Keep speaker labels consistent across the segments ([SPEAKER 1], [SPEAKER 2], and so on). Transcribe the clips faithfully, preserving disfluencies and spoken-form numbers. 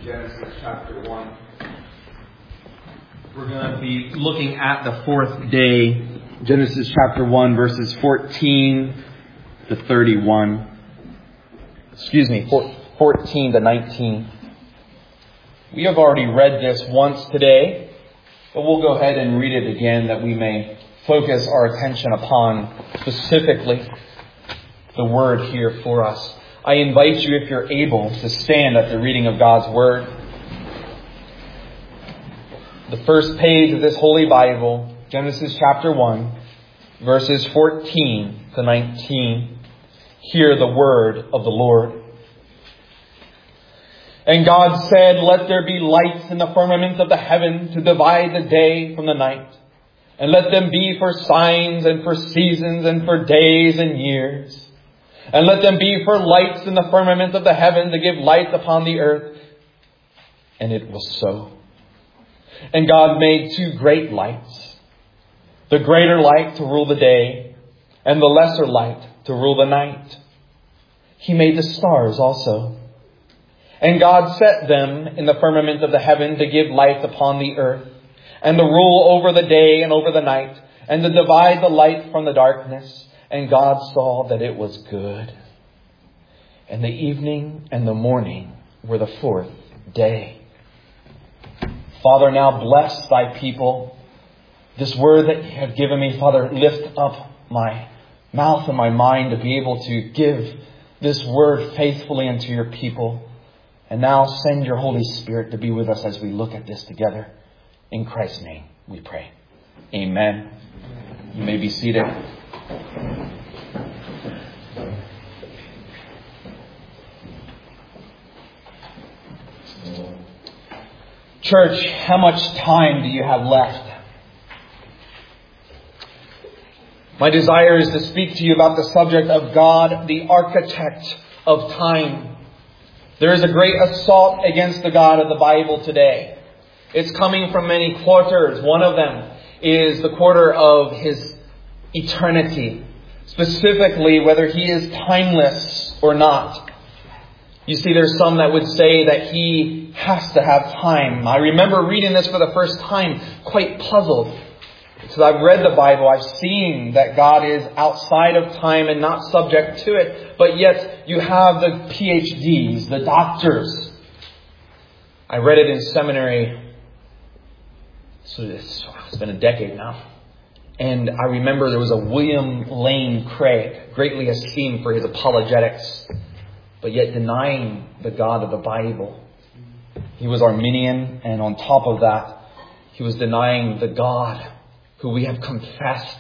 [SPEAKER 1] Genesis chapter one. We're going to be looking at the fourth day. Genesis chapter one, verses fourteen to thirty-one. Excuse me, fourteen to nineteen. We have already read this once today, but we'll go ahead and read it again that we may focus our attention upon specifically the word here for us. I invite you, if you're able, to stand at the reading of God's Word. The first page of this Holy Bible, Genesis chapter one, verses fourteen to nineteen. Hear the word of the Lord. And God said, "Let there be lights in the firmament of the heaven to divide the day from the night. And let them be for signs and for seasons and for days and years. And let them be for lights in the firmament of the heaven to give light upon the earth." And it was so. And God made two great lights, the greater light to rule the day, and the lesser light to rule the night. He made the stars also. And God set them in the firmament of the heaven to give light upon the earth, and to rule over the day and over the night, and to divide the light from the darkness. And God saw that it was good. And the evening and the morning were the fourth day. Father, now bless thy people. This word that you have given me, Father, lift up my mouth and my mind to be able to give this word faithfully unto your people. And now send your Holy Spirit to be with us as we look at this together. In Christ's name we pray. Amen. You may be seated. Church, how much time do you have left? My desire is to speak to you about the subject of God, the architect of time. There is a great assault against the God of the Bible today. It's coming from many quarters. One of them is the quarter of His eternity. Specifically, whether He is timeless or not. You see, there's some that would say that He has to have time. I remember reading this for the first time, quite puzzled. Because I've read the Bible, I've seen that God is outside of time and not subject to it. But yet you have the P H Ds, the doctors. I read it in seminary. So it's, it's been a decade now. And I remember there was a William Lane Craig, greatly esteemed for his apologetics, but yet denying the God of the Bible. He was Arminian, and on top of that, he was denying the God who we have confessed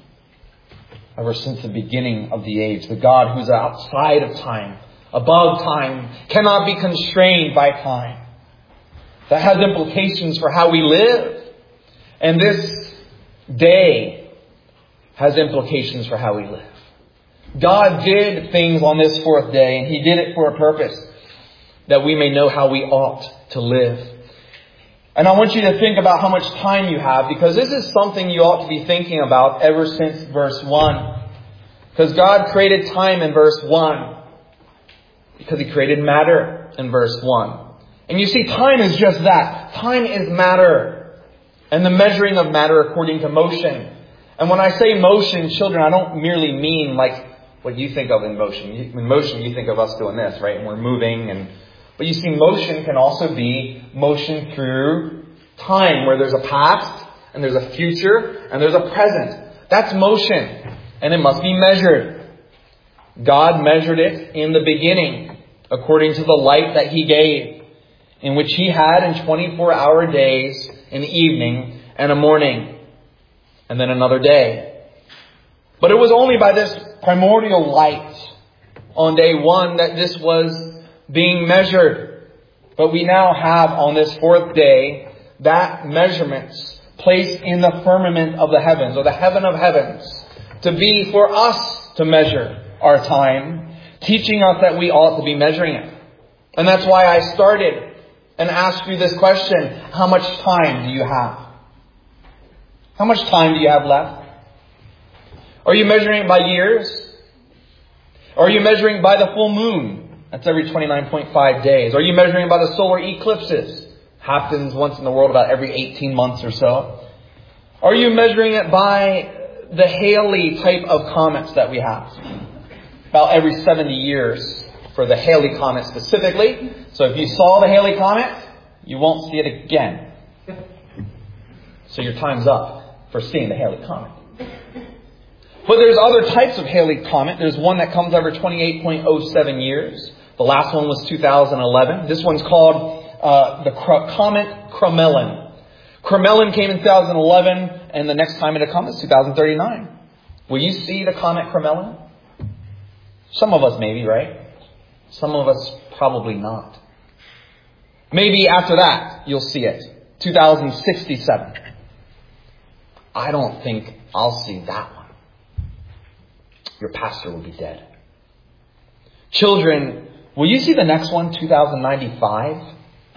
[SPEAKER 1] ever since the beginning of the age. The God who's outside of time, above time, cannot be constrained by time. That has implications for how we live. And this day has implications for how we live. God did things on this fourth day, and He did it for a purpose, that we may know how we ought to live. And I want you to think about how much time you have, because this is something you ought to be thinking about ever since verse one. Because God created time in verse one. Because He created matter in verse one. And you see, time is just that. Time is matter. And the measuring of matter according to motion. And when I say motion, children, I don't merely mean like what you think of in motion. In motion, you think of us doing this, right? And we're moving. and But you see, motion can also be motion through time, where there's a past, and there's a future, and there's a present. That's motion. And it must be measured. God measured it in the beginning, according to the light that He gave, in which He had in twenty-four hour days an evening and a morning, and then another day. But it was only by this primordial light on day one that this was being measured. But we now have on this fourth day that measurements placed in the firmament of the heavens, or the heaven of heavens, to be for us to measure our time, teaching us that we ought to be measuring it. And that's why I started and asked you this question: how much time do you have? How much time do you have left? Are you measuring it by years? Or are you measuring by the full moon? That's every twenty-nine point five days. Are you measuring by the solar eclipses? Happens once in the world about every eighteen months or so. Are you measuring it by the Halley type of comets that we have? About every seventy years for the Halley comet specifically. So if you saw the Halley comet, you won't see it again. So your time's up for seeing the Halley comet. But there's other types of Halley comet. There's one that comes every twenty-eight point oh seven years. The last one was two thousand eleven. This one's called uh, the Comet Crommelin. Crommelin came in two thousand eleven, and the next time it'll come is two thousand thirty-nine. Will you see the Comet Crommelin? Some of us maybe, right? Some of us probably not. Maybe after that, you'll see it. two thousand sixty-seven. I don't think I'll see that one. Your pastor will be dead. Children, will you see the next one, two thousand ninety-five?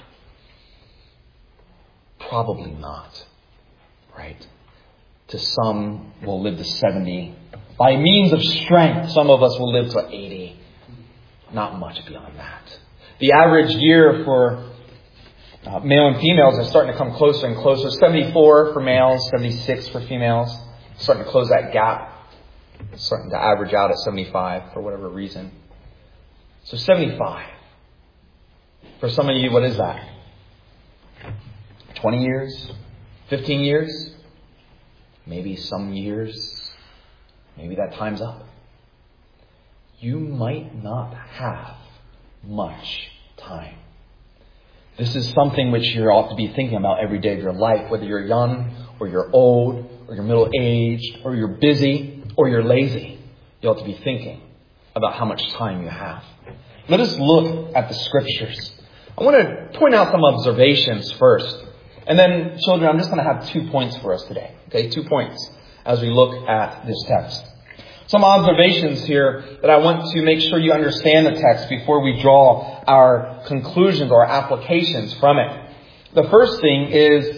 [SPEAKER 1] Probably not. Right? To some, we'll live to seventy. By means of strength, some of us will live to eighty. Not much beyond that. The average year for uh, male and females is starting to come closer and closer. seventy-four for males, seventy-six for females. Starting to close that gap. Starting to average out at seventy-five for whatever reason. So seventy-five. For some of you, what is that? twenty years? fifteen years? Maybe some years. Maybe that time's up. You might not have much time. This is something which you ought to be thinking about every day of your life, whether you're young or you're old or you're middle-aged or you're busy or you're lazy. You ought to be thinking about how much time you have. Let us look at the Scriptures. I want to point out some observations first. And then, children, I'm just going to have two points for us today. Okay, two points as we look at this text. Some observations here that I want to make sure you understand the text before we draw our conclusions or applications from it. The first thing is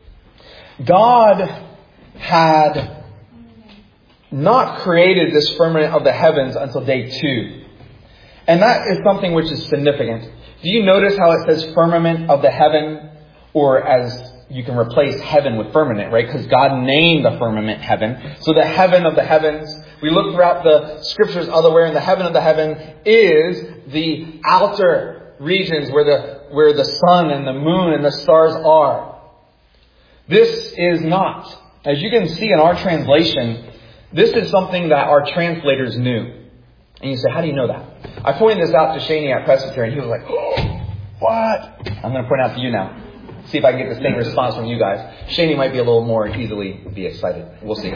[SPEAKER 1] God had not created this firmament of the heavens until day two. And that is something which is significant. Do you notice how it says firmament of the heaven? Or as you can replace heaven with firmament, right? Because God named the firmament heaven. So the heaven of the heavens. We look throughout the Scriptures elsewhere, and the heaven of the heaven is the outer regions where the where the sun and the moon and the stars are. This is not. As you can see in our translation, this is something that our translators knew. And you say, how do you know that? I pointed this out to Shaney at Presbyterian. He was like, oh, what? I'm going to point out to you now. See if I can get the same response from you guys. Shaney might be a little more easily be excited. We'll see.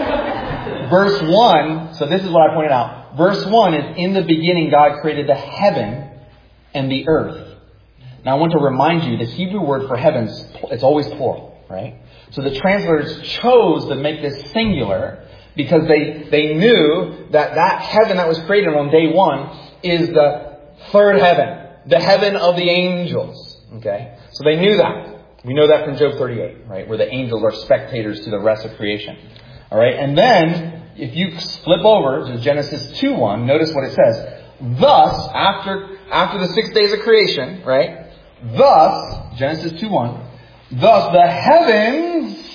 [SPEAKER 1] Verse one, so this is what I pointed out. Verse one is, in the beginning God created the heaven and the earth. Now I want to remind you, the Hebrew word for heavens, it's always plural, right? So the translators chose to make this singular because they, they knew that that heaven that was created on day one is the third heaven, the heaven of the angels. Okay? So they knew that. We know that from Job thirty-eight, right? Where the angels are spectators to the rest of creation. All right? And then, if you flip over to Genesis two one, notice what it says. Thus, after, after the six days of creation, right? Thus, Genesis two one, thus the heavens,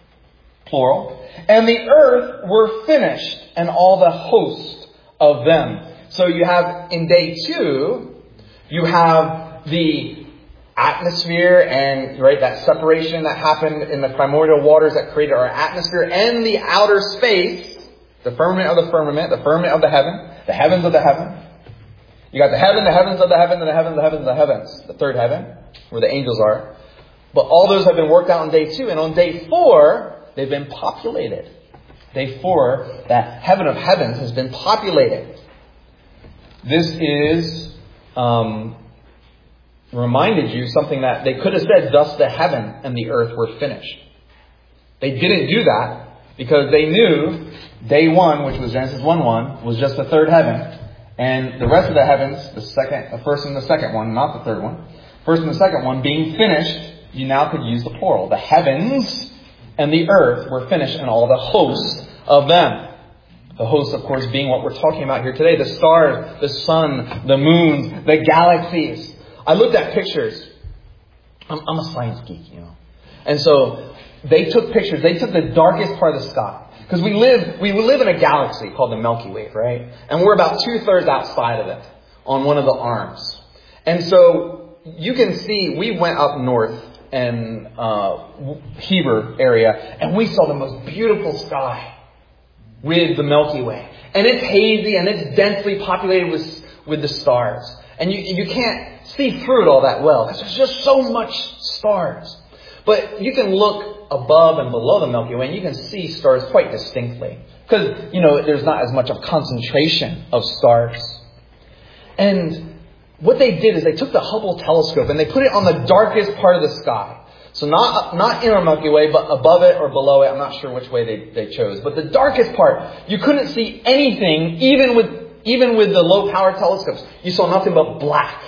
[SPEAKER 1] plural, and the earth were finished, and all the host of them. So you have, in day two, you have the atmosphere and, right, that separation that happened in the primordial waters that created our atmosphere, and the outer space, the firmament of the firmament, the firmament of the heaven, the heavens of the heaven. You got the heaven, the heavens of the heaven, and the heavens, the heavens, the heavens, the third heaven, where the angels are. But all those have been worked out on day two. And on day four, they've been populated. Day four, that heaven of heavens has been populated. This is um, reminded you something that they could have said, thus the heaven and the earth were finished. They didn't do that because they knew day one, which was Genesis one one, was just the third heaven. And the rest of the heavens, the second, the first and the second one, not the third one, first and the second one being finished, you now could use the plural. The heavens and the earth were finished, and all the hosts of them. The host, of course, being what we're talking about here today. The stars, the sun, the moons, the galaxies. I looked at pictures. I'm, I'm a science geek, you know. And so they took pictures. They took the darkest part of the sky. Because we live, we live in a galaxy called the Milky Way, right? And we're about two-thirds outside of it on one of the arms. And so you can see, we went up north in uh, Heber area, and we saw the most beautiful sky with the Milky Way. And it's hazy and it's densely populated with, with the stars. And you, you can't see through it all that well because there's just so much stars. But you can look above and below the Milky Way and you can see stars quite distinctly. Because, you know, there's not as much of concentration of stars. And what they did is they took the Hubble telescope and they put it on the darkest part of the sky. So not not in our Milky Way, but above it or below it. I'm not sure which way they, they chose. But the darkest part, you couldn't see anything, even with even with the low power telescopes. You saw nothing but black.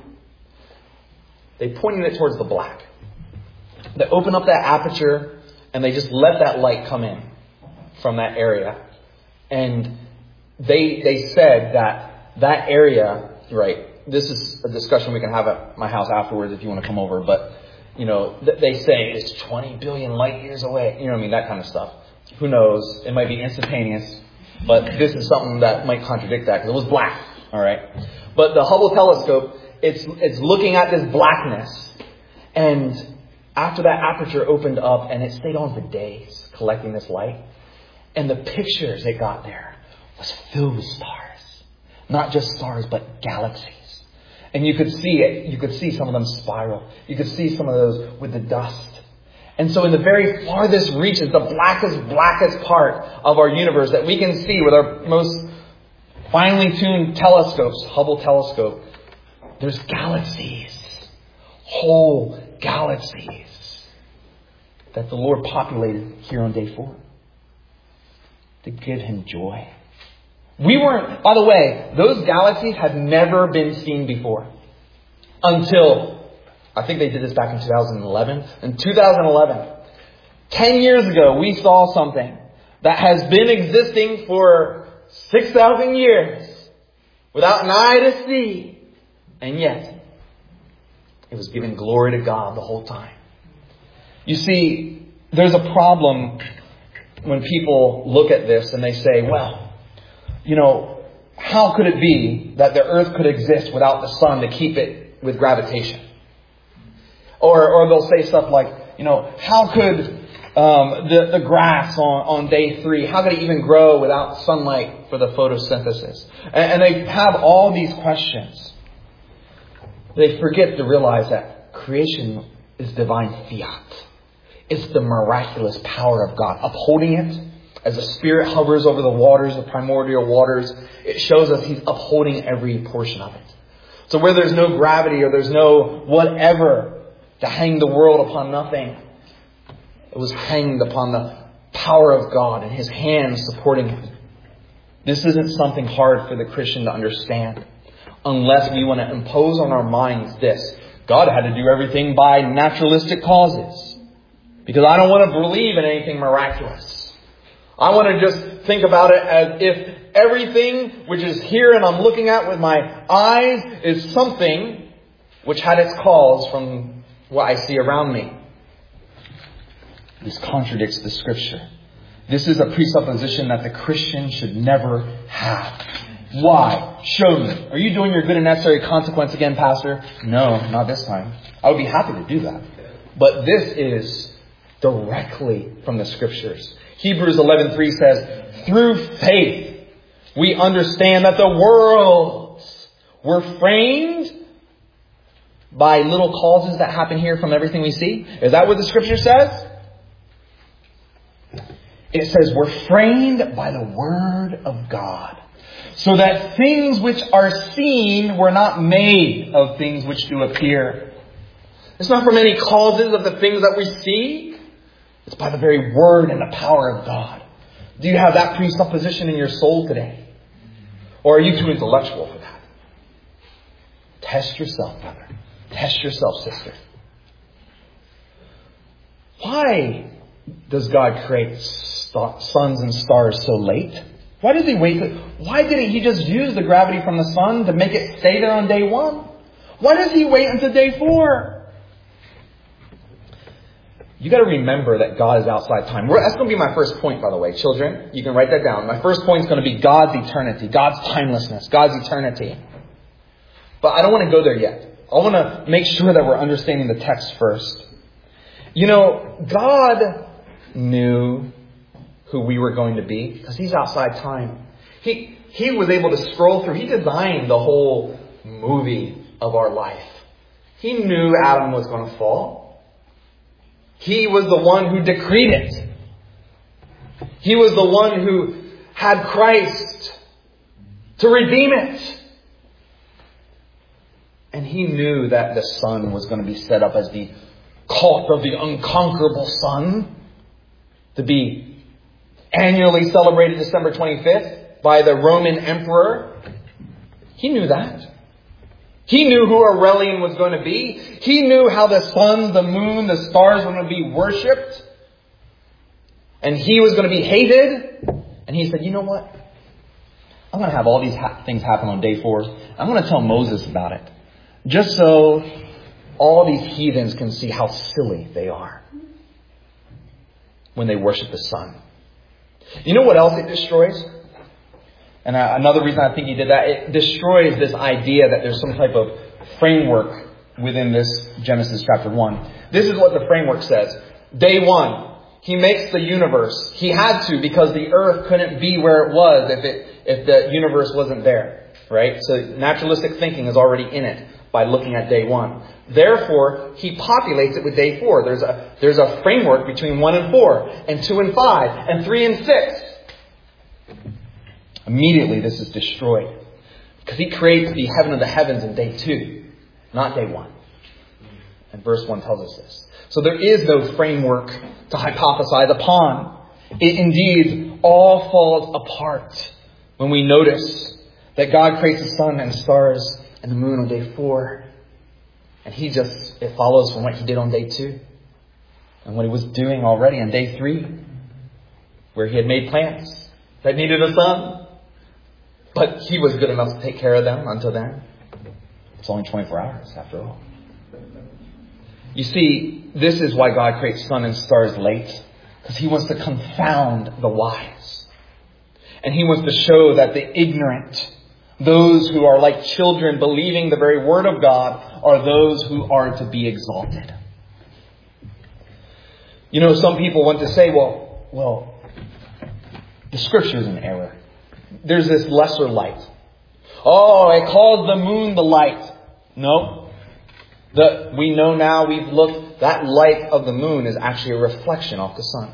[SPEAKER 1] They pointed it towards the black. They opened up that aperture and they just let that light come in from that area. And they they said that that area, right, this is a discussion we can have at my house afterwards if you want to come over, but you know, they say it's twenty billion light years away. You know what I mean? That kind of stuff. Who knows? It might be instantaneous. But this is something that might contradict that because it was black. All right. But the Hubble telescope, it's it's looking at this blackness. And after that aperture opened up and it stayed on for days collecting this light. And the pictures it got there was filled with stars. Not just stars, but galaxies. And you could see it. You could see some of them spiral. You could see some of those with the dust. And so in the very farthest reaches, the blackest, blackest part of our universe that we can see with our most finely tuned telescopes, Hubble telescope, there's galaxies. Whole galaxies that the Lord populated here on day four to give him joy. We weren't, by the way, those galaxies had never been seen before until, I think they did this back in two thousand eleven. In two thousand eleven, ten years ago, we saw something that has been existing for six thousand years without an eye to see. And yet, it was giving glory to God the whole time. You see, there's a problem when people look at this and they say, well, you know, how could it be that the earth could exist without the sun to keep it with gravitation? Or or they'll say stuff like, you know, how could um, the, the grass on, on day three, how could it even grow without sunlight for the photosynthesis? And, and they have all these questions. They forget to realize that creation is divine fiat. It's the miraculous power of God upholding it. As the Spirit hovers over the waters, the primordial waters, it shows us He's upholding every portion of it. So where there's no gravity or there's no whatever to hang the world upon nothing, it was hanged upon the power of God and His hands supporting it. This isn't something hard for the Christian to understand unless we want to impose on our minds this. God had to do everything by naturalistic causes because I don't want to believe in anything miraculous. I want to just think about it as if everything which is here and I'm looking at with my eyes is something which had its cause from what I see around me. This contradicts the Scripture. This is a presupposition that the Christian should never have. Why? Show me. Are you doing your good and necessary consequence again, Pastor? No, not this time. I would be happy to do that. But this is directly from the Scriptures. Hebrews eleven three says, through faith, we understand that the worlds were framed by little causes that happen here from everything we see. Is that what the Scripture says? It says we're framed by the Word of God. So that things which are seen were not made of things which do appear. It's not from any causes of the things that we see. It's by the very Word and the power of God. Do you have that presupposition in your soul today? Or are you too intellectual for that? Test yourself, brother. Test yourself, sister. Why does God create suns and stars so late? Why does he wait? Why didn't he just use the gravity from the sun to make it stay there on day one? Why does he wait until day four? You got to remember that God is outside time. That's going to be my first point, by the way. Children, you can write that down. My first point is going to be God's eternity, God's timelessness, God's eternity. But I don't want to go there yet. I want to make sure that we're understanding the text first. You know, God knew who we were going to be because He's outside time. He, he was able to scroll through. He designed the whole movie of our life. He knew Adam was going to fall. He was the one who decreed it. He was the one who had Christ to redeem it. And He knew that the Son was going to be set up as the cult of the unconquerable Son, to be annually celebrated December twenty-fifth by the Roman Emperor. He knew that. He knew who Aurelian was going to be. He knew how the sun, the moon, the stars were going to be worshipped. And He was going to be hated. And He said, you know what? I'm going to have all these ha- things happen on day four. I'm going to tell Moses about it. Just so all these heathens can see how silly they are when they worship the sun. You know what else it destroys? And another reason I think He did that, it destroys this idea that there's some type of framework within this Genesis chapter one. This is what the framework says. Day one, He makes the universe. He had to because the earth couldn't be where it was if it if the universe wasn't there. Right? So naturalistic thinking is already in it by looking at day one. Therefore, He populates it with day four. There's a there's a framework between one and four, and two and five, and three and six. Immediately this is destroyed. Because He creates the heaven of the heavens in day two, not day one. And verse one tells us this. So there is no framework to hypothesize upon. It indeed all falls apart when we notice that God creates the sun and stars and the moon on day four. And He just, it follows from what He did on day two. And what He was doing already on day three, where He had made plants that needed a sun. But He was good enough to take care of them until then. It's only twenty-four hours after all. You see, this is why God creates sun and stars late. Because He wants to confound the wise. And He wants to show that the ignorant, those who are like children believing the very word of God, are those who are to be exalted. You know, some people want to say, well, well, the Scripture is in error. There's this lesser light. Oh, it calls the moon the light. No. The, we know now, we've looked, that light of the moon is actually a reflection off the sun.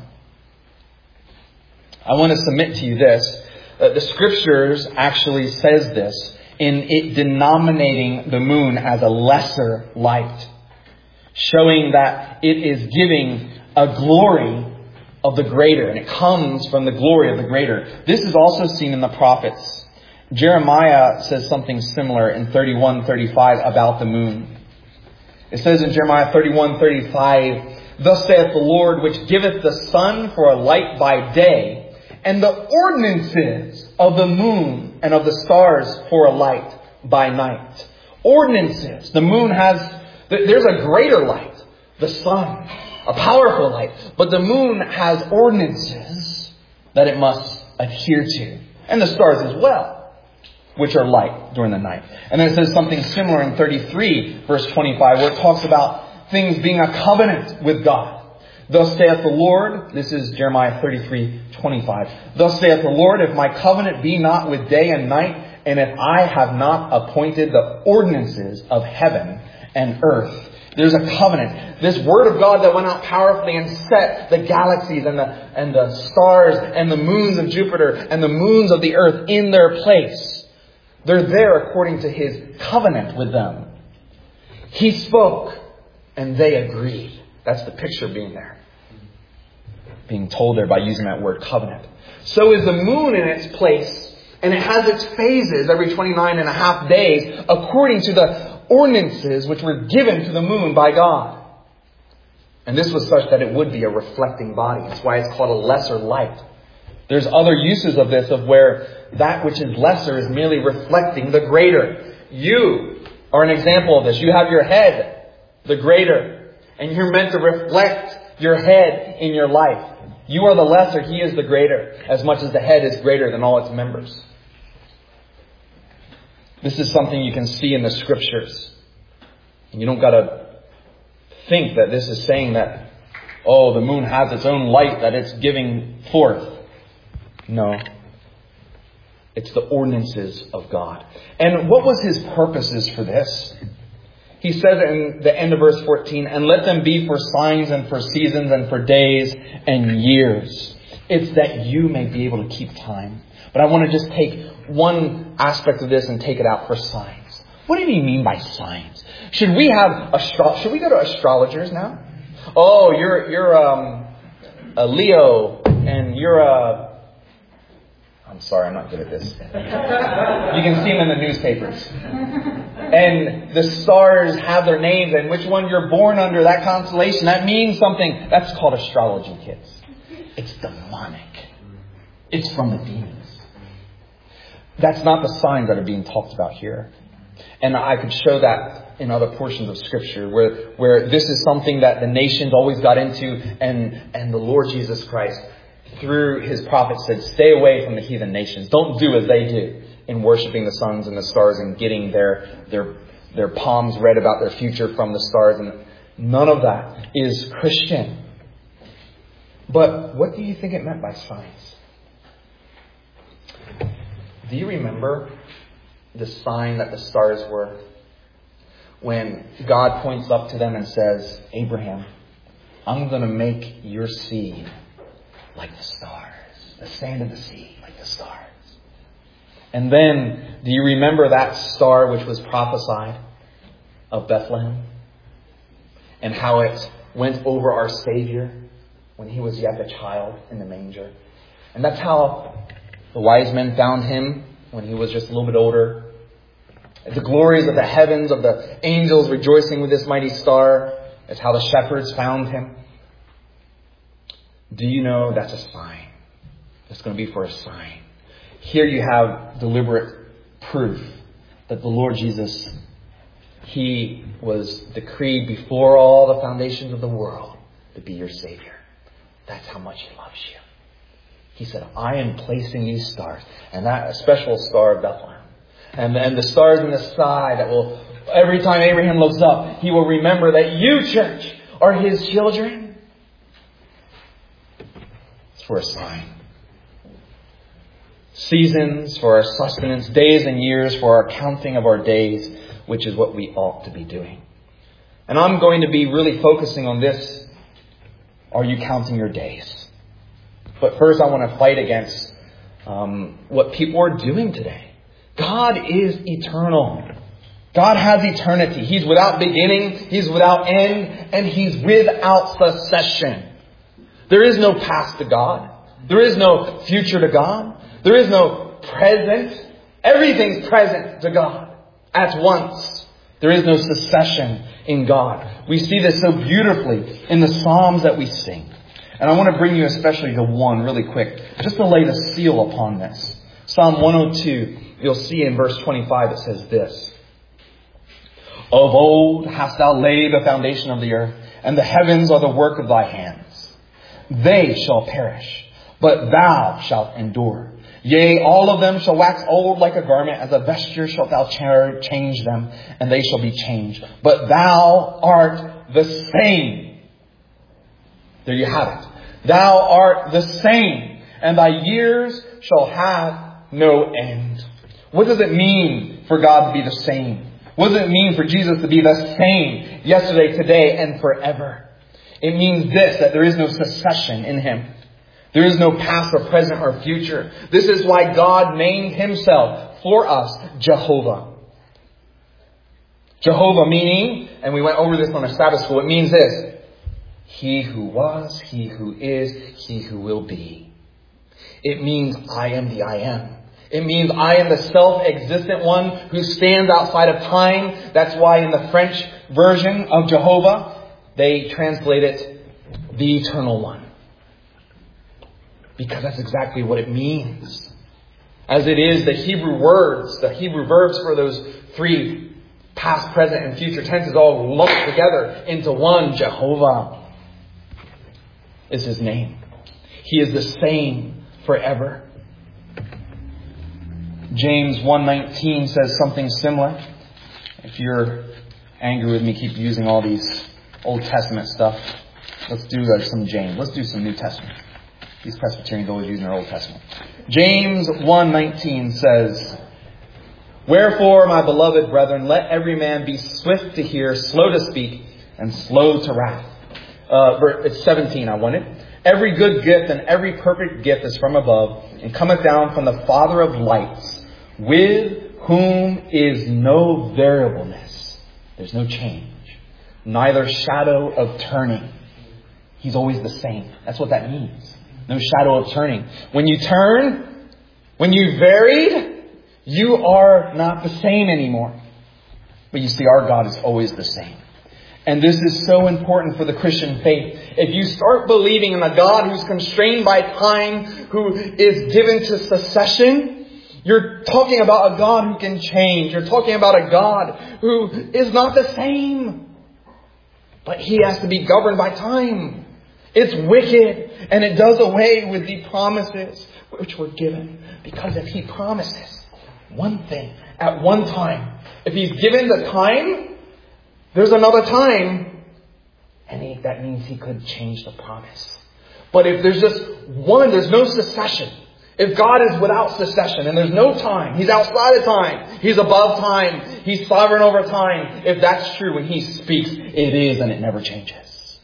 [SPEAKER 1] I want to submit to you this. Uh, the Scriptures actually says this in it denominating the moon as a lesser light. Showing that it is giving a glory of the greater, and it comes from the glory of the greater. This is also seen in the prophets. Jeremiah says something similar in thirty-one thirty-five about the moon. It says in Jeremiah thirty-one thirty-five, "Thus saith the Lord, which giveth the sun for a light by day, and the ordinances of the moon and of the stars for a light by night." Ordinances. The moon has, there's a greater light, the sun. A powerful light. But the moon has ordinances that it must adhere to. And the stars as well, which are light during the night. And then it says something similar in thirty-three, verse twenty-five, where it talks about things being a covenant with God. "Thus saith the Lord," this is Jeremiah thirty-three twenty-five. "Thus saith the Lord, if my covenant be not with day and night, and if I have not appointed the ordinances of heaven and earth." There's a covenant. This word of God that went out powerfully and set the galaxies and the, and the stars and the moons of Jupiter and the moons of the earth in their place. They're there according to His covenant with them. He spoke and they agreed. That's the picture being there. Being told there by using that word covenant. So is the moon in its place, and it has its phases every twenty-nine and a half days according to the ordinances which were given to the moon by God. And this was such that it would be a reflecting body. That's why it's called a lesser light. There's other uses of this, of where that which is lesser is merely reflecting the greater. You are an example of this. You have your head, the greater, and you're meant to reflect your head in your life. You are the lesser, He is the greater, as much as the head is greater than all its members. This is something you can see in the Scriptures. And you don't got to think that this is saying that, oh, the moon has its own light that it's giving forth. No. It's the ordinances of God. And what was His purposes for this? He says in the end of verse fourteen, and let them be for signs and for seasons and for days and years. It's that you may be able to keep time. But I want to just take one aspect of this and take it out for signs. What do you mean by signs? Should we have astro- should we go to astrologers now? Oh, you're you're um, a Leo and you're a I'm sorry, I'm not good at this. You can see them in the newspapers. And the stars have their names and which one you're born under, that constellation, that means something. That's called astrology, kids. It's demonic. It's from the demons. That's not the signs that are being talked about here. And I could show that in other portions of Scripture where, where this is something that the nations always got into, and, and the Lord Jesus Christ, through His prophets, said, stay away from the heathen nations. Don't do as they do in worshiping the suns and the stars and getting their, their, their palms read about their future from the stars. And none of that is Christian. But what do you think it meant by signs? Do you remember the sign that the stars were? When God points up to them and says, Abraham, I'm going to make your seed like the stars, the sand of the sea, like the stars. And then, do you remember that star which was prophesied of Bethlehem? And how it went over our Savior when He was yet a child in the manger. And that's how the wise men found Him when He was just a little bit older. The glories of the heavens, of the angels rejoicing with this mighty star. That's how the shepherds found Him. Do you know that's a sign? It's going to be for a sign. Here you have deliberate proof that the Lord Jesus, He was decreed before all the foundations of the world to be your Savior. That's how much He loves you. He said, I am placing these stars, and that special star of Bethlehem, and, and the stars in the sky that will, every time Abraham looks up, he will remember that you, church, are His children. It's for a sign. Seasons for our sustenance, days and years for our counting of our days, which is what we ought to be doing. And I'm going to be really focusing on this. Are you counting your days? But first I want to fight against um, what people are doing today. God is eternal. God has eternity. He's without beginning. He's without end. And He's without cessation. There is no past to God. There is no future to God. There is no present. Everything's present to God at once. There is no cessation in God. We see this so beautifully in the Psalms that we sing. And I want to bring you especially to one really quick, just to lay the seal upon this. Psalm one oh two, you'll see in verse twenty-five it says this. Of old hast thou laid the foundation of the earth, and the heavens are the work of thy hands. They shall perish, but thou shalt endure. Yea, all of them shall wax old like a garment, as a vesture shalt thou change them, and they shall be changed. But thou art the same. There you have it. Thou art the same, and thy years shall have no end. What does it mean for God to be the same? What does it mean for Jesus to be the same yesterday, today, and forever? It means this, that there is no cessation in Him. There is no past or present or future. This is why God named Himself for us Jehovah. Jehovah meaning, and we went over this on a Sabbath school, it means this. He who was, He who is, He who will be. It means I am the I am. It means I am the self-existent one who stands outside of time. That's why in the French version of Jehovah, they translate it the Eternal One. Because that's exactly what it means. As it is, the Hebrew words, the Hebrew verbs for those three past, present, and future tenses all lumped together into one. Jehovah is His name. He is the same forever. James one nineteen says something similar. If you're angry with me, keep using all these Old Testament stuff. Let's do uh, some James. Let's do some New Testament. These Presbyterians always use their Old Testament. James one nineteen says, "Wherefore, my beloved brethren, let every man be swift to hear, slow to speak, and slow to wrath." Uh, it's seventeen, I want it. "Every good gift and every perfect gift is from above, and cometh down from the Father of lights, with whom is no variableness." There's no change. Neither shadow of turning. He's always the same. That's what that means. No shadow of turning. When you turn, when you varied, you are not the same anymore. But you see, our God is always the same. And this is so important for the Christian faith. If you start believing in a God who's constrained by time, who is given to secession, you're talking about a God who can change. You're talking about a God who is not the same. But He has to be governed by time. It's wicked. And it does away with the promises which were given. Because if He promises one thing at one time, if He's given the time, there's another time. And he, that means He could change the promise. But if there's just one, there's no secession. If God is without secession and there's no time, He's outside of time, He's above time, He's sovereign over time. If that's true, when He speaks, it is and it never changes.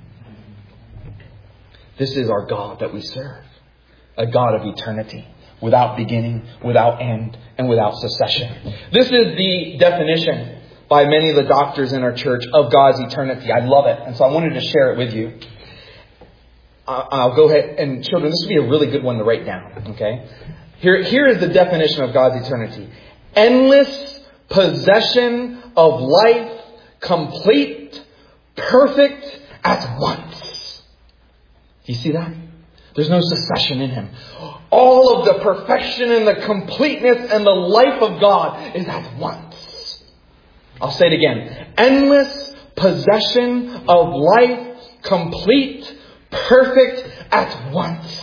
[SPEAKER 1] This is our God that we serve. A God of eternity, without beginning, without end, and without secession. This is the definition by many of the doctors in our church of God's eternity. I love it. And so I wanted to share it with you. I'll go ahead and children, this would be a really good one to write down. Okay. Here, here is the definition of God's eternity. Endless possession of life, complete, perfect at once. Do you see that? There's no secession in Him. All of the perfection and the completeness and the life of God is at once. I'll say it again. Endless possession of life, complete, perfect at once.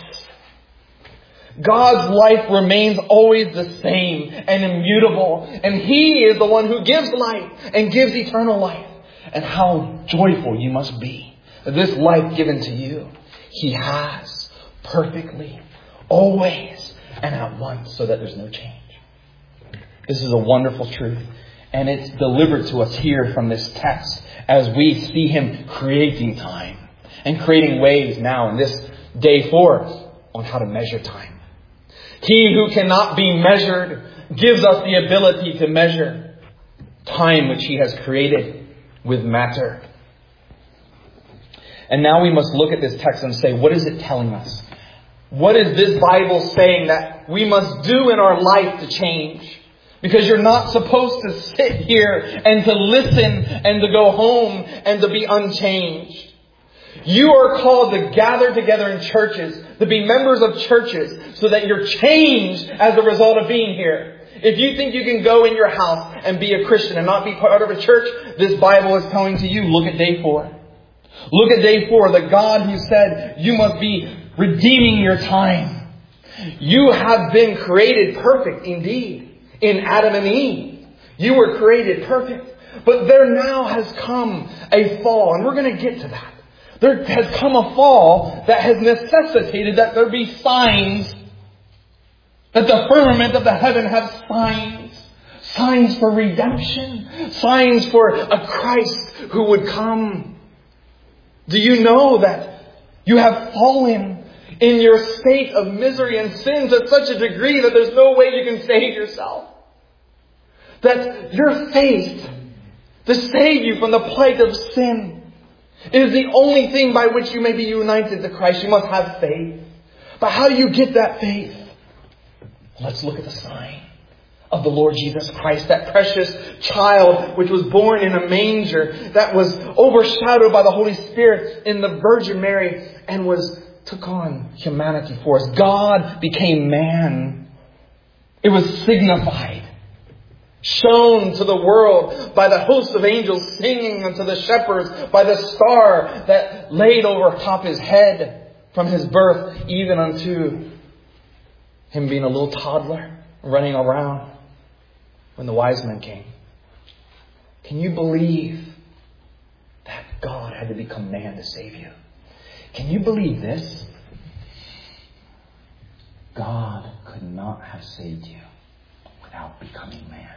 [SPEAKER 1] God's life remains always the same and immutable. And He is the one who gives life and gives eternal life. And how joyful you must be that this life given to you, He has perfectly, always, and at once, so that there's no change. This is a wonderful truth. And it's delivered to us here from this text as we see Him creating time. And creating ways now in this day four on how to measure time. He who cannot be measured gives us the ability to measure time which He has created with matter. And now we must look at this text and say, what is it telling us? What is this Bible saying that we must do in our life to change? Because you're not supposed to sit here and to listen and to go home and to be unchanged. You are called to gather together in churches, to be members of churches, so that you're changed as a result of being here. If you think you can go in your house and be a Christian and not be part of a church, this Bible is telling to you, look at day four. Look at day four, the God who said you must be redeeming your time. You have been created perfect indeed in Adam and Eve. You were created perfect. But there now has come a fall, and we're going to get to that. There has come a fall that has necessitated that there be signs. That the firmament of the heaven have signs. Signs for redemption. Signs for a Christ who would come. Do you know that you have fallen in your state of misery and sin to such a degree that there's no way you can save yourself? That your faith to save you from the plague of sin is the only thing by which you may be united to Christ. You must have faith. But how do you get that faith? Let's look at the sign of the Lord Jesus Christ, that precious child which was born in a manger, that was overshadowed by the Holy Spirit in the Virgin Mary and was took on humanity for us. God became man. It was signified, shown to the world by the host of angels singing unto the shepherds, by the star that laid over top his head from his birth, even unto him being a little toddler running around when the wise men came. Can you believe that God had to become man to save you? Can you believe this? God could not have saved you without becoming man.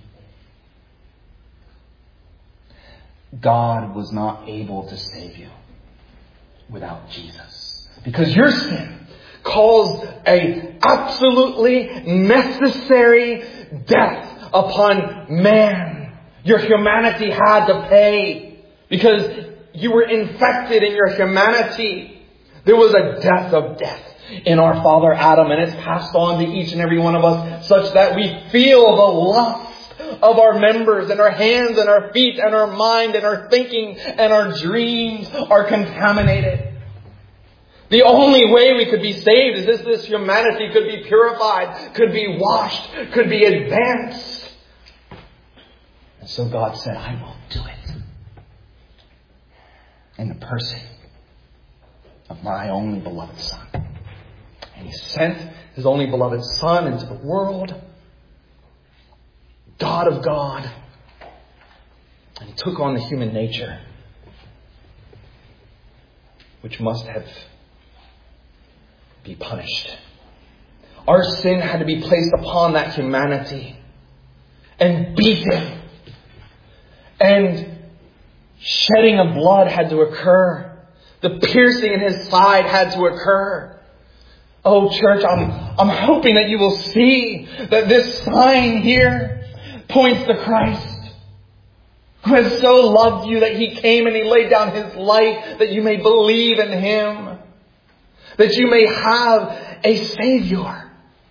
[SPEAKER 1] God was not able to save you without Jesus. Because your sin caused a absolutely necessary death upon man. Your humanity had to pay because you were infected in your humanity. There was a death of death in our father Adam, and it's passed on to each and every one of us such that we feel the lust of our members and our hands and our feet and our mind and our thinking and our dreams are contaminated. The only way we could be saved is this, this humanity could be purified, could be washed, could be advanced. And so God said, I will do it. In the person of my only beloved Son. And He sent His only beloved Son into the world. God of God. And He took on the human nature, which must have be punished. Our sin had to be placed upon that humanity and beaten. And shedding of blood had to occur. The piercing in His side had to occur. Oh, church, I'm, I'm hoping that you will see that this sign here points to Christ, who has so loved you that He came and He laid down His life that you may believe in Him, that you may have a Savior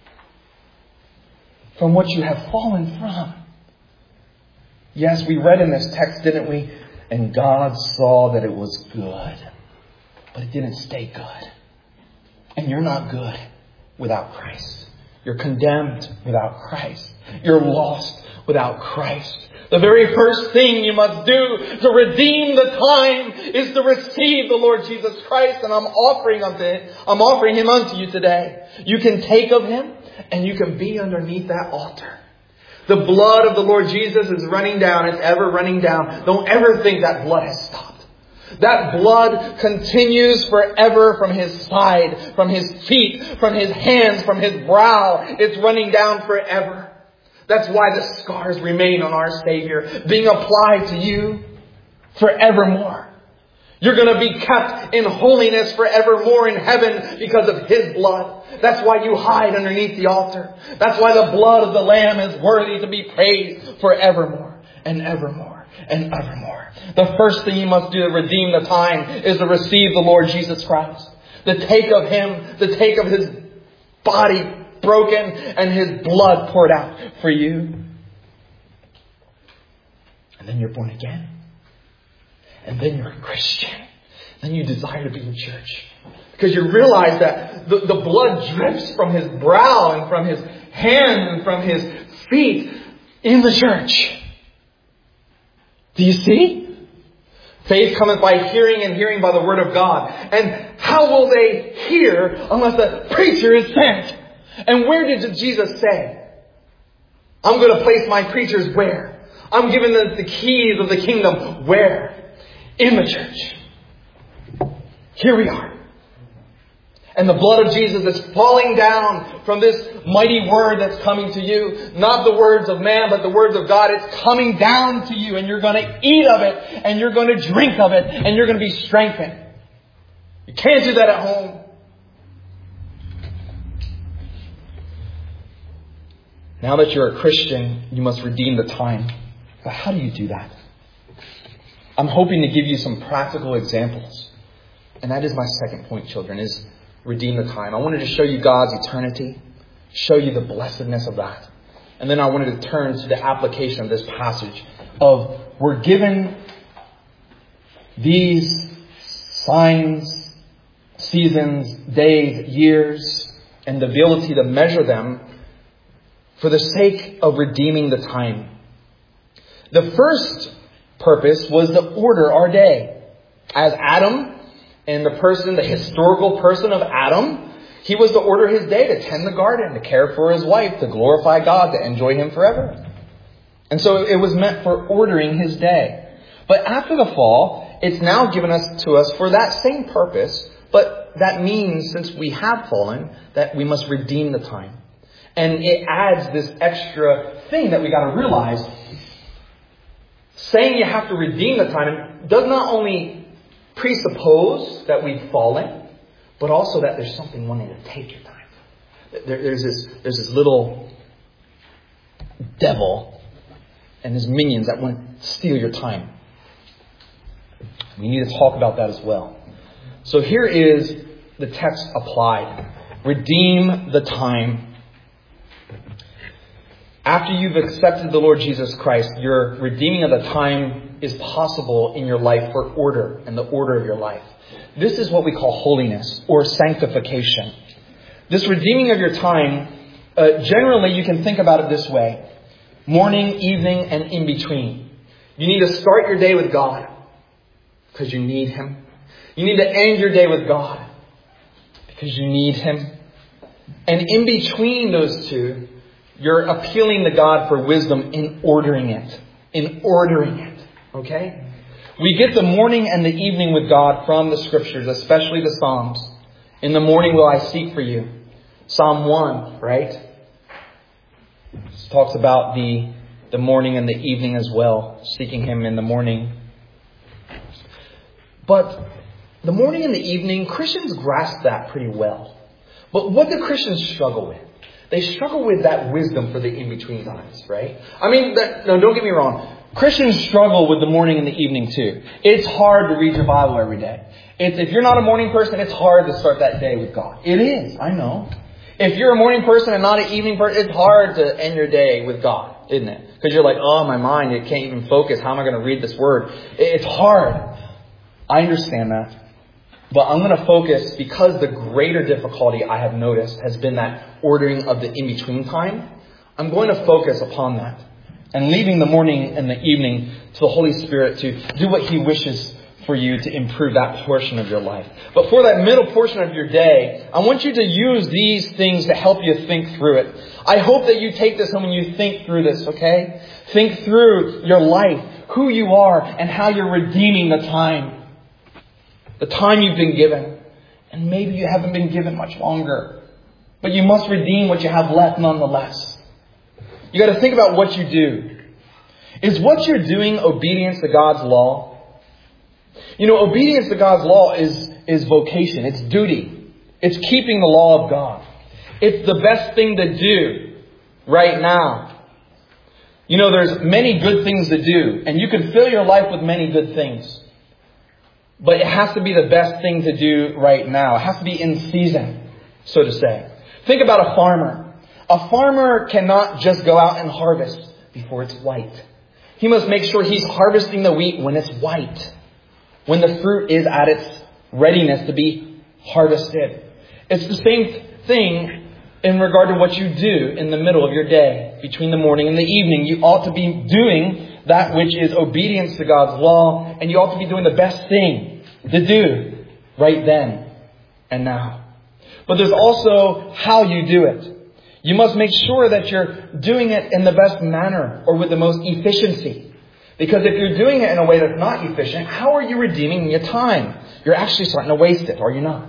[SPEAKER 1] from what you have fallen from. Yes, we read in this text, didn't we? And God saw that it was good. But it didn't stay good. And you're not good without Christ. You're condemned without Christ. You're lost without Christ. The very first thing you must do to redeem the time is to receive the Lord Jesus Christ. And I'm offering unto Him, I'm offering Him unto you today. You can take of Him and you can be underneath that altar. The blood of the Lord Jesus is running down. It's ever running down. Don't ever think that blood has stopped. That blood continues forever from His side, from His feet, from His hands, from His brow. It's running down forever. That's why the scars remain on our Savior, being applied to you forevermore. You're going to be kept in holiness forevermore in heaven because of His blood. That's why you hide underneath the altar. That's why the blood of the Lamb is worthy to be praised forevermore and evermore and evermore. The first thing you must do to redeem the time is to receive the Lord Jesus Christ. To take of Him, to take of His body broken and His blood poured out for you. And then you're born again. And then you're a Christian. Then you desire to be in church. Because you realize that the, the blood drips from His brow and from His hands and from His feet in the church. Do you see? Faith cometh by hearing, and hearing by the word of God. And how will they hear unless the preacher is sent? And where did Jesus say, I'm going to place my preachers where? I'm giving them the keys of the kingdom. Where? In the church. Here we are. And the blood of Jesus is falling down from this mighty word that's coming to you. Not the words of man, but the words of God. It's coming down to you, and you're going to eat of it, and you're going to drink of it, and you're going to be strengthened. You can't do that at home. Now that you're a Christian, you must redeem the time. But how do you do that? I'm hoping to give you some practical examples. And that is my second point, children, is redeem the time. I wanted to show you God's eternity, show you the blessedness of that. And then I wanted to turn to the application of this passage of we're given these signs seasons, days, years, and the ability to measure them for the sake of redeeming the time. The first purpose was to order our day. As Adam, and the person, the historical person of Adam, he was to order his day, to tend the garden, to care for his wife, to glorify God, to enjoy Him forever. And so it was meant for ordering his day. But after the fall, it's now given us to us for that same purpose. But that means, since we have fallen, that we must redeem the time. And it adds this extra thing that we got to realize. Saying you have to redeem the time does not only presuppose that we've fallen, but also that there's something wanting to take your time. There, there's this, there's this little devil and his minions that want to steal your time. We need to talk about that as well. So here is the text applied. Redeem the time. After you've accepted the Lord Jesus Christ, your redeeming of the time is possible in your life for order and the order of your life. This is what we call holiness or sanctification. This redeeming of your time, uh, generally you can think about it this way. Morning, evening, and in between. You need to start your day with God because you need Him. You need to end your day with God because you need Him. And in between those two, you're appealing to God for wisdom in ordering it. In ordering it. Okay? We get the morning and the evening with God from the Scriptures, especially the Psalms. In the morning will I seek for you. Psalm one, right? This talks about the, the morning and the evening as well. Seeking Him in the morning. But the morning and the evening, Christians grasp that pretty well. But what do Christians struggle with? They struggle with that wisdom for the in-between times, right? I mean, that, no, don't get me wrong. Christians struggle with the morning and the evening too. It's hard to read your Bible every day. It's, if you're not a morning person, it's hard to start that day with God. It is, I know. If you're a morning person and not an evening person, it's hard to end your day with God, isn't it? Because you're like, oh, my mind, it can't even focus. How am I going to read this word? It's hard. I understand that. But I'm going to focus, because the greater difficulty I have noticed has been that ordering of the in-between time. I'm going to focus upon that. And leaving the morning and the evening to the Holy Spirit to do what He wishes for you to improve that portion of your life. But for that middle portion of your day, I want you to use these things to help you think through it. I hope that you take this home and you think through this, okay? Think through your life, who you are, and how you're redeeming the time. The time you've been given. And maybe you haven't been given much longer. But you must redeem what you have left nonetheless. You got to think about what you do. Is what you're doing obedience to God's law? You know, obedience to God's law is, is vocation. It's duty. It's keeping the law of God. It's the best thing to do right now. You know, there's many good things to do. And you can fill your life with many good things. But it has to be the best thing to do right now. It has to be in season, so to say. Think about a farmer. A farmer cannot just go out and harvest before it's white. He must make sure he's harvesting the wheat when it's white. When the fruit is at its readiness to be harvested. It's the same thing in regard to what you do in the middle of your day. Between the morning and the evening. You ought to be doing that which is obedience to God's law. And you ought to be doing the best thing to do right then and now. But there's also how you do it. You must make sure that you're doing it in the best manner or with the most efficiency. Because if you're doing it in a way that's not efficient, how are you redeeming your time? You're actually starting to waste it, are you not?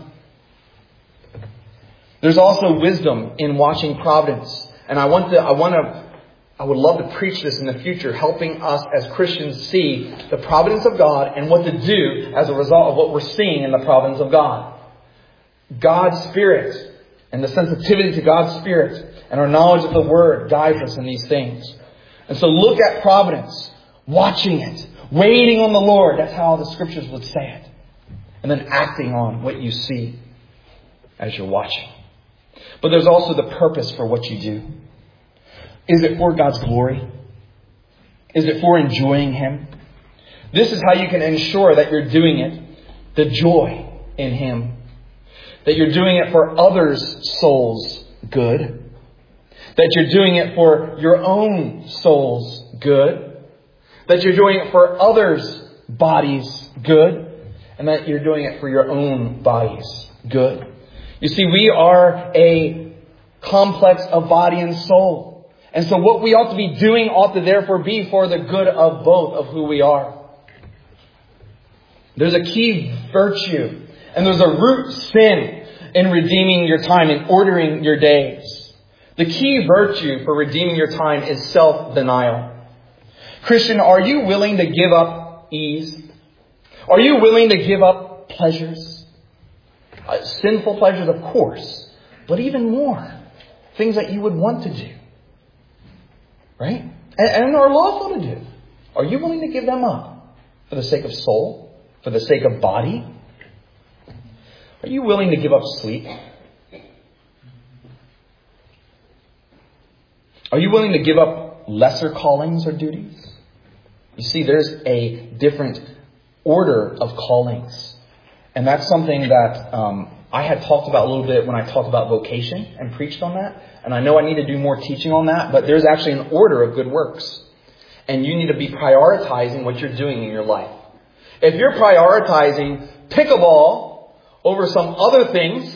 [SPEAKER 1] There's also wisdom in watching providence. And I want to, I want to, I would love to preach this in the future, helping us as Christians see the providence of God and what to do as a result of what we're seeing in the providence of God. God's Spirit and the sensitivity to God's Spirit and our knowledge of the Word guides us in these things. And so look at providence, watching it, waiting on the Lord. That's how the Scriptures would say it. And then acting on what you see as you're watching. But there's also the purpose for what you do. Is it for God's glory? Is it for enjoying Him? This is how you can ensure that you're doing it. The joy in Him. That you're doing it for others' souls' good. That you're doing it for your own soul's good. That you're doing it for others' bodies' good. And that you're doing it for your own body's good. You see, we are a complex of body and soul. And so what we ought to be doing ought to therefore be for the good of both of who we are. There's a key virtue and there's a root sin in redeeming your time, in ordering your days. The key virtue for redeeming your time is self-denial. Christian, are you willing to give up ease? Are you willing to give up pleasures? Uh, sinful pleasures, of course, but even more. Things that you would want to do. Right? And, and are lawful to do. Are you willing to give them up for the sake of soul? For the sake of body? Are you willing to give up sleep? Are you willing to give up lesser callings or duties? You see, there's a different order of callings. And that's something that um, I had talked about a little bit when I talked about vocation and preached on that. And I know I need to do more teaching on that. But there's actually an order of good works. And you need to be prioritizing what you're doing in your life. If you're prioritizing pickleball over some other things,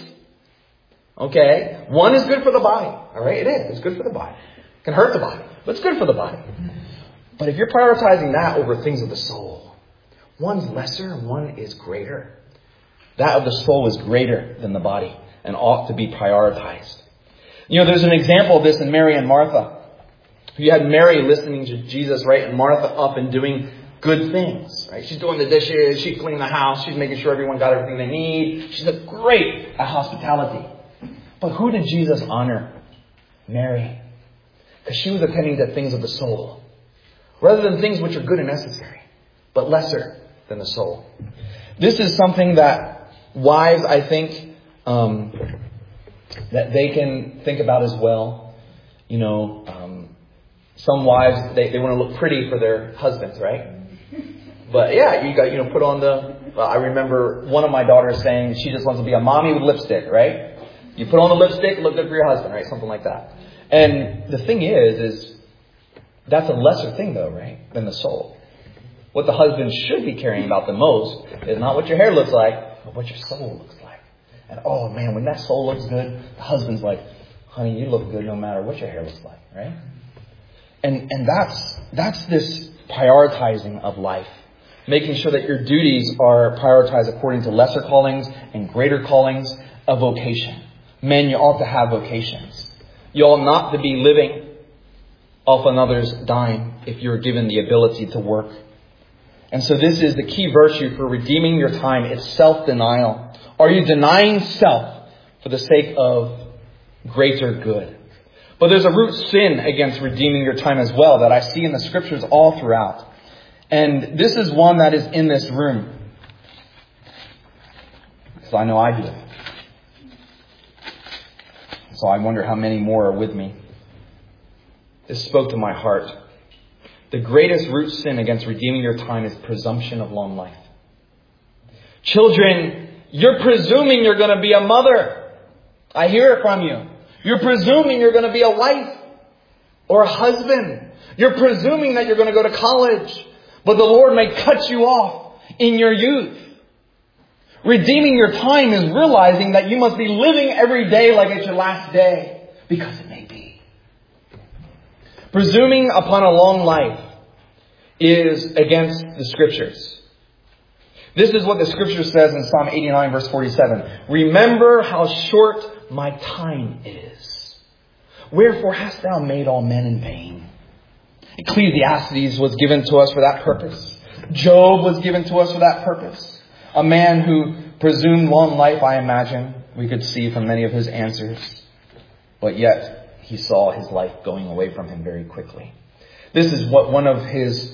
[SPEAKER 1] okay, one is good for the body. All right, it is. It's good for the body. It can hurt the body, but it's good for the body. But if you're prioritizing that over things of the soul, one's lesser and one is greater. That of the soul is greater than the body and ought to be prioritized. You know, there's an example of this in Mary and Martha. You had Mary listening to Jesus, right? And Martha up and doing good things, right? She's doing the dishes. She's cleaning the house. She's making sure everyone got everything they need. She's a great at hospitality. But who did Jesus honor? Mary. Because she was attending to things of the soul. Rather than things which are good and necessary, but lesser than the soul. This is something that wives, I think, um, that they can think about as well. You know, um, some wives, they, they want to look pretty for their husbands, right? But yeah, you got, you know, put on the, well, I remember one of my daughters saying she just wants to be a mommy with lipstick, right? You put on the lipstick, look good for your husband, right? Something like that. And the thing is, is that's a lesser thing though, right? Than the soul. What the husband should be caring about the most is not what your hair looks like, but what your soul looks like. And oh man, when that soul looks good, the husband's like, honey, you look good no matter what your hair looks like, right? And and that's that's this prioritizing of life. Making sure that your duties are prioritized according to lesser callings and greater callings of vocation. Men, you ought to have vocations. You ought not to be living off another's dime if you're given the ability to work. And so this is the key virtue for redeeming your time. It's self-denial. Are you denying self for the sake of greater good? But there's a root sin against redeeming your time as well that I see in the scriptures all throughout. And this is one that is in this room. Because I know I do. So I wonder how many more are with me. This spoke to my heart. The greatest root sin against redeeming your time is presumption of long life. Children, you're presuming you're going to be a mother. I hear it from you. You're presuming you're going to be a wife or a husband. You're presuming that you're going to go to college. But the Lord may cut you off in your youth. Redeeming your time is realizing that you must be living every day like it's your last day. Because it may be. Presuming upon a long life is against the Scriptures. This is what the Scripture says in Psalm eighty-nine verse forty-seven. Remember how short my time is. Wherefore hast thou made all men in vain? Ecclesiastes was given to us for that purpose. Job was given to us for that purpose. A man who presumed long life, I imagine, we could see from many of his answers. But yet, he saw his life going away from him very quickly. This is what one of his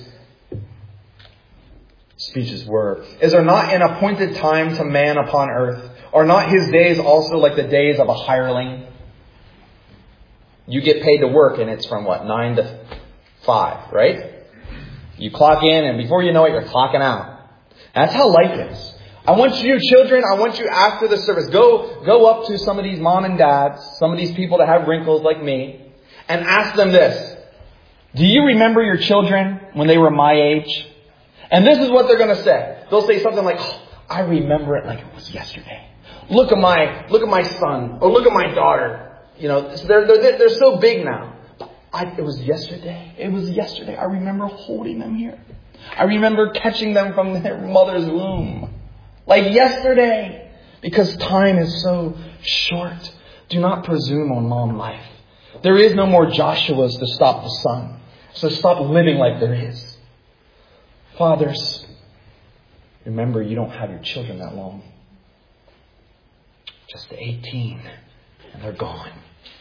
[SPEAKER 1] speeches were. Is there not an appointed time to man upon earth? Are not his days also like the days of a hireling? You get paid to work and it's from what? Nine to five, right? You clock in and before you know it, you're clocking out. That's how life is. I want you, children, I want you after the service, go, go up to some of these mom and dads, some of these people that have wrinkles like me, and ask them this. Do you remember your children when they were my age? And this is what they're going to say. They'll say something like, oh, I remember it like it was yesterday. Look at my, look at my son, or look at my daughter. You know, they're, they're, they're so big now. I, it was yesterday. It was yesterday. I remember holding them here. I remember catching them from their mother's womb. Like yesterday. Because time is so short. Do not presume on long life. There is no more Joshuas to stop the sun. So stop living like there is. Fathers, remember you don't have your children that long. Just eighteen. And they're gone.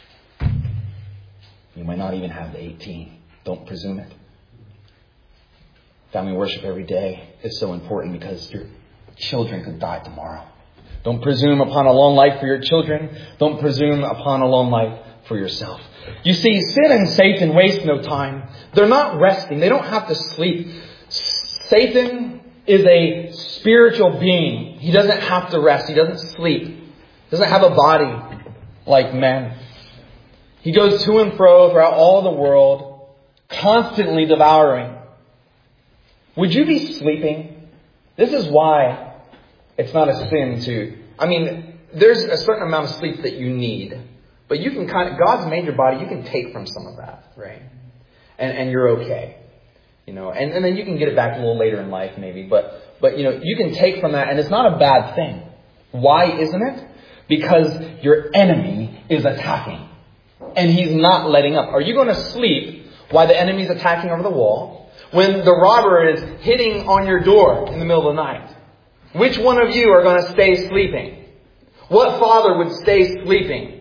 [SPEAKER 1] You might not even have the eighteen. Don't presume it. Family worship every day is so important because your children could die tomorrow. Don't presume upon a long life for your children. Don't presume upon a long life for yourself. You see, sin and Satan waste no time. They're not resting. They don't have to sleep. Satan is a spiritual being. He doesn't have to rest. He doesn't sleep. He doesn't have a body like men. He goes to and fro throughout all the world, constantly devouring. Would you be sleeping? This is why it's not a sin to... I mean, there's a certain amount of sleep that you need. But you can kind of... God's made your body. You can take from some of that, right? And and you're okay. You know, and, and then you can get it back a little later in life maybe. But, but, you know, you can take from that and it's not a bad thing. Why isn't it? Because your enemy is attacking. And he's not letting up. Are you going to sleep while the enemy's attacking over the wall? When the robber is hitting on your door in the middle of the night? Which one of you are going to stay sleeping? What father would stay sleeping?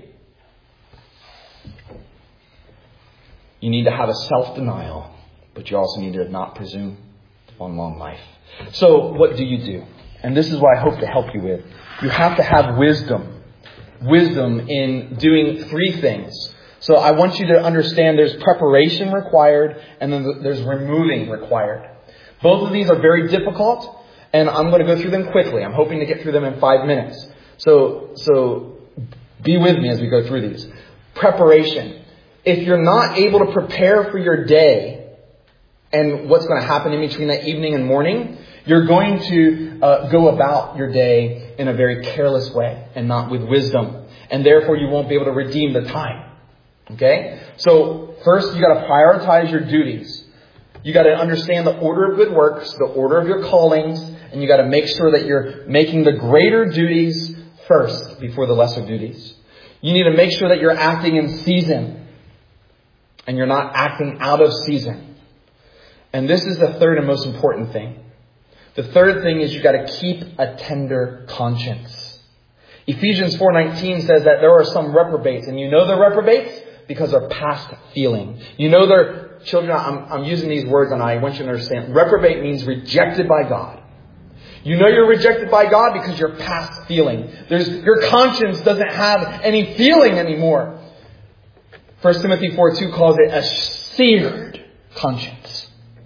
[SPEAKER 1] You need to have a self-denial. But you also need to not presume on long life. So what do you do? And this is what I hope to help you with. You have to have wisdom. Wisdom in doing three things. So I want you to understand there's preparation required and then there's removing required. Both of these are very difficult and I'm going to go through them quickly. I'm hoping to get through them in five minutes. So, so be with me as we go through these. Preparation. If you're not able to prepare for your day and what's going to happen in between that evening and morning, you're going to uh, go about your day in a very careless way and not with wisdom. And therefore you won't be able to redeem the time. Okay? So first you got to prioritize your duties. You got to understand the order of good works, the order of your callings, and you got to make sure that you're making the greater duties first before the lesser duties. You need to make sure that you're acting in season and you're not acting out of season. And this is the third and most important thing. The third thing is you got to keep a tender conscience. Ephesians four nineteen says that there are some reprobates, and you know they're reprobates because they're past feeling. You know they're children. I'm, I'm using these words, and I want you to understand. Reprobate means rejected by God. You know you're rejected by God because you're past feeling. There's your conscience doesn't have any feeling anymore. First Timothy four two calls it a seared conscience.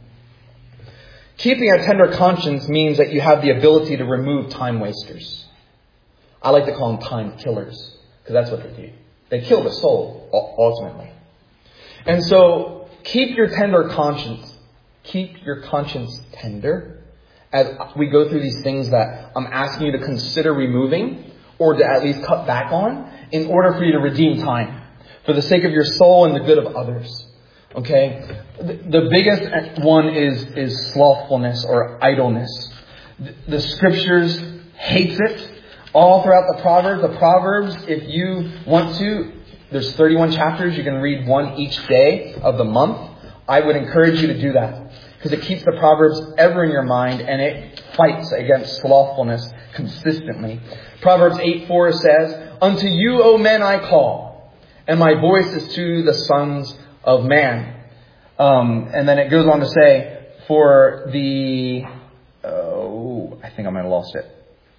[SPEAKER 1] Keeping a tender conscience means that you have the ability to remove time wasters. I like to call them time killers because that's what they do. They kill the soul ultimately. And so keep your tender conscience. Keep your conscience tender as we go through these things that I'm asking you to consider removing or to at least cut back on in order for you to redeem time for the sake of your soul and the good of others. Okay, the biggest one is is slothfulness or idleness. The scriptures hates it all throughout the Proverbs. The Proverbs, if you want to, there's thirty-one chapters. You can read one each day of the month. I would encourage you to do that because it keeps the Proverbs ever in your mind and it fights against slothfulness consistently. Proverbs eight four says, "Unto you, O men, I call, and my voice is to the sons of man." Um, and then it goes on to say, for the... Oh, I think I might have lost it.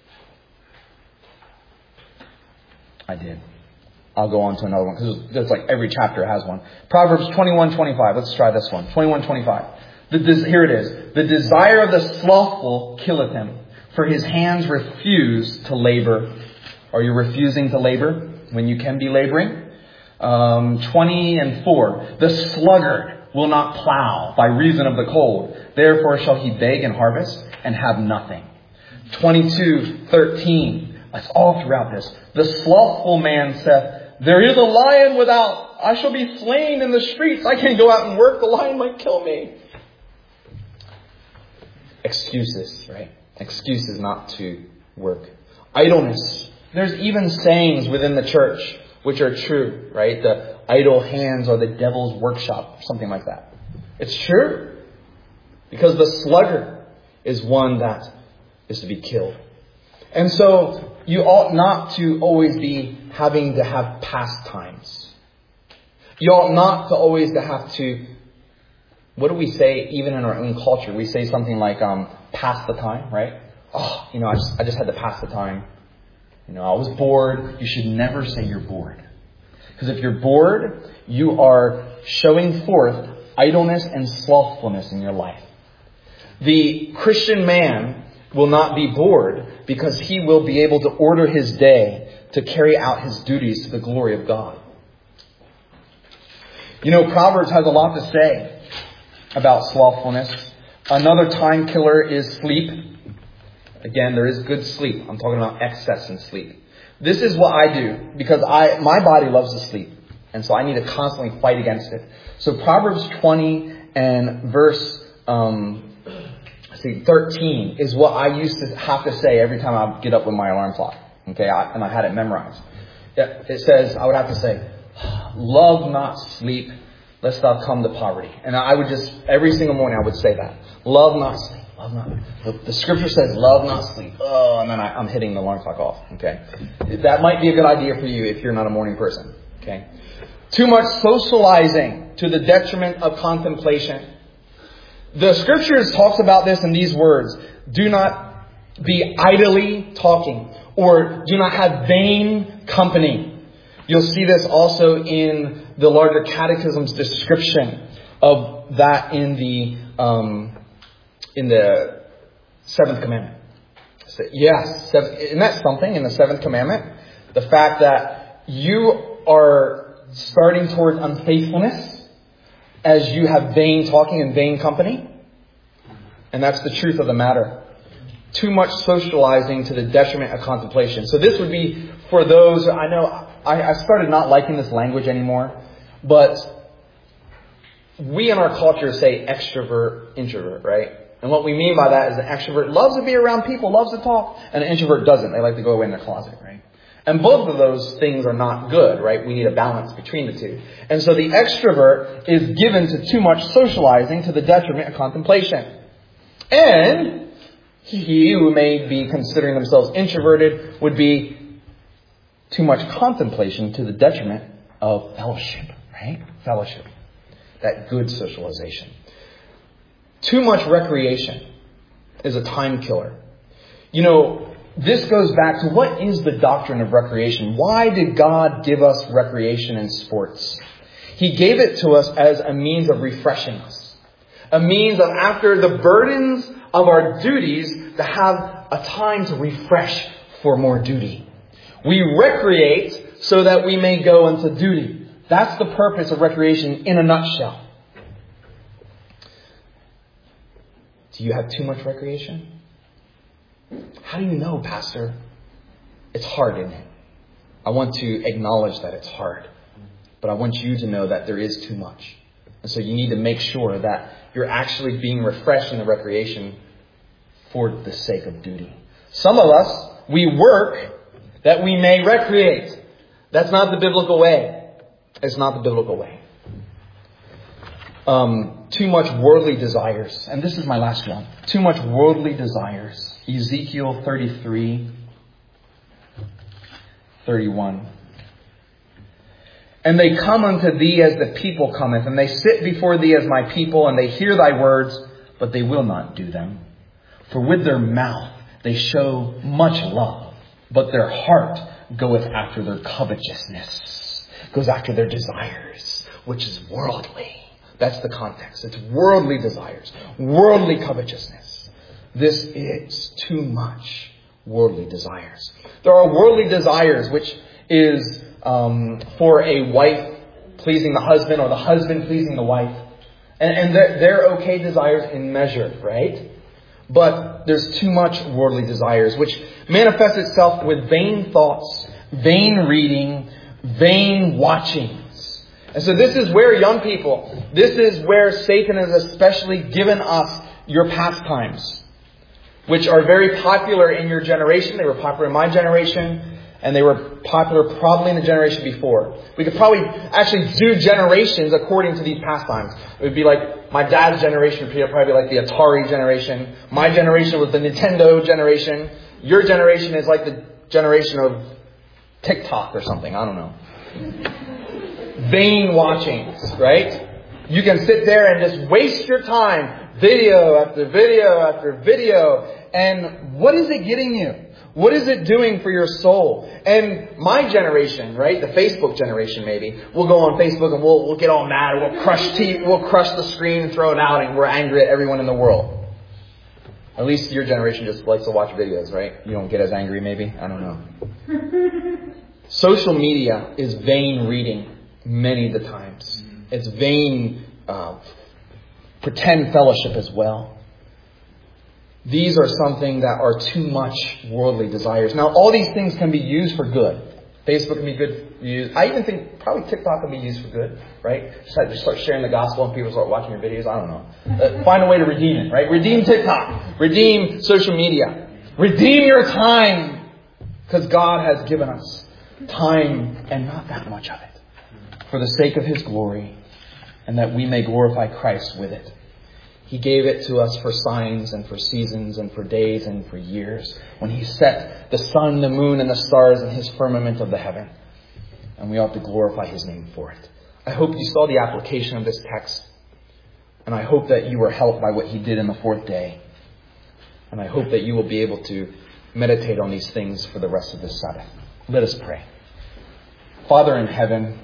[SPEAKER 1] I did. I'll go on to another one because there's like every chapter has one. Proverbs twenty-one twenty-five. Let's try this one. twenty-one twenty-five. The des- here it is. The desire of the slothful killeth him, For his hands refuse to labor. Are you refusing to labor when you can be laboring? Um, twenty and four. The sluggard will not plow by reason of the cold. Therefore shall he beg and harvest and have nothing. twenty-two thirteen. That's all throughout this. The slothful man saith, there is a lion without. I shall be slain in the streets. I can't go out and work. The lion might kill me. Excuses, right? Excuses not to work. Idleness. There's even sayings within the church which are true, right? The idle hands are the devil's workshop, something like that. It's true. Because the sluggard is one that is to be killed. And so you ought not to always be having to have pastimes. You ought not to always to have to, what do we say even in our own culture? We say something like, um, pass the time, right? Oh, you know, I just, I just had to pass the time. You know, I was bored. You should never say you're bored. Because if you're bored, you are showing forth idleness and slothfulness in your life. The Christian man will not be bored because he will be able to order his day to carry out his duties to the glory of God. You know, Proverbs has a lot to say about slothfulness. Another time killer is sleep. Again, there is good sleep. I'm talking about excess in sleep. This is what I do because I my body loves to sleep. And so I need to constantly fight against it. So Proverbs twenty and verse um, let's see, thirteen is what I used to have to say every time I get up with my alarm clock. Okay, I, and I had it memorized. It says, I would have to say, love not sleep, lest thou come to poverty. And I would just, every single morning I would say that. Love not sleep. Love not. The, the scripture says, love not sleep. Oh, and then I, I'm hitting the alarm clock off. Okay. That might be a good idea for you if you're not a morning person. Okay. Too much socializing to the detriment of contemplation. The scriptures talks about this in these words. Do not be idly talking, or do not have vain company. You'll see this also in the larger catechism's description of that in the um, in the seventh commandment. So, yes, seven, isn't that something in the seventh commandment? The fact that you are starting toward unfaithfulness as you have vain talking and vain company. And that's the truth of the matter. Too much socializing to the detriment of contemplation. So this would be for those, I know I, I started not liking this language anymore, but we in our culture say extrovert, introvert, right? And what we mean by that is an extrovert loves to be around people, loves to talk, and an introvert doesn't. They like to go away in their closet, right? And both of those things are not good, right? We need a balance between the two. And so the extrovert is given to too much socializing to the detriment of contemplation. And he who may be considering themselves introverted would be too much contemplation to the detriment of fellowship, right? Fellowship. That good socialization. Too much recreation is a time killer. You know, this goes back to what is the doctrine of recreation? Why did God give us recreation and sports? He gave it to us as a means of refreshing us. A means of, after the burdens of our duties, to have a time to refresh for more duty. We recreate so that we may go into duty. That's the purpose of recreation in a nutshell. Do you have too much recreation? How do you know, Pastor? It's hard, isn't it? I want to acknowledge that it's hard. But I want you to know that there is too much. And so you need to make sure that you're actually being refreshed in the recreation for the sake of duty. Some of us, we work that we may recreate. That's not the biblical way. It's not the biblical way. Um, too much worldly desires. And this is my last one. Too much worldly desires. Ezekiel thirty-three, thirty-one. And they come unto thee as the people cometh, and they sit before thee as my people, and they hear thy words, but they will not do them. For with their mouth they show much love, but their heart goeth after their covetousness, goes after their desires, which is worldly. That's the context. It's worldly desires, worldly covetousness. This is too much worldly desires. There are worldly desires, which is um, for a wife pleasing the husband or the husband pleasing the wife. And, and they're, they're okay desires in measure, right? But there's too much worldly desires, which manifests itself with vain thoughts, vain reading, vain watchings. And so this is where, young people, this is where Satan has especially given us your pastimes, which are very popular in your generation. They were popular in my generation, and they were popular probably in the generation before. We could probably actually do generations according to these pastimes. It would be like my dad's generation would probably be like the Atari generation. My generation was the Nintendo generation. Your generation is like the generation of TikTok or something. I don't know. Vain watchings, right? You can sit there and just waste your time, video after video after video. And what is it getting you? What is it doing for your soul? And my generation, right, the Facebook generation maybe, we'll go on Facebook and we'll we'll get all mad. We'll crush t- we'll crush the screen and throw it out, and we're angry at everyone in the world. At least your generation just likes to watch videos, right? You don't get as angry maybe? I don't know. Social media is vain reading many of the times. It's vain uh, pretend fellowship as well. These are something that are too much worldly desires. Now, all these things can be used for good. Facebook can be good used. I even think probably TikTok can be used for good, right? Just, have to start sharing the gospel and people start watching your videos. I don't know. Uh, find a way to redeem it, right? Redeem TikTok. Redeem social media. Redeem your time. Because God has given us time and not that much of it. For the sake of His glory. And that we may glorify Christ with it. He gave it to us for signs and for seasons and for days and for years. When He set the sun, the moon, and the stars in His firmament of the heaven. And we ought to glorify His name for it. I hope you saw the application of this text. And I hope that you were helped by what He did in the fourth day. And I hope that you will be able to meditate on these things for the rest of this Sabbath. Let us pray. Father in heaven,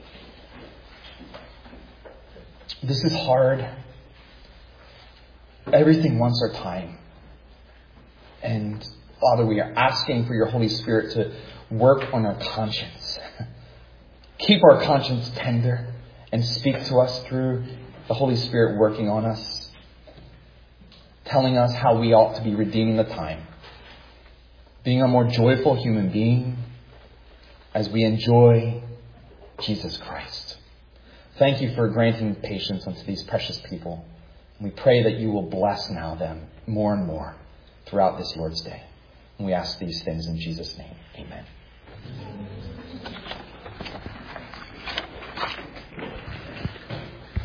[SPEAKER 1] this is hard. Everything wants our time. And Father, we are asking for your Holy Spirit to work on our conscience. Keep our conscience tender and speak to us through the Holy Spirit working on us. Telling us how we ought to be redeeming the time. Being a more joyful human being as we enjoy Jesus Christ. Thank you for granting patience unto these precious people. We pray that you will bless now them more and more throughout this Lord's Day. And we ask these things in Jesus' name. Amen.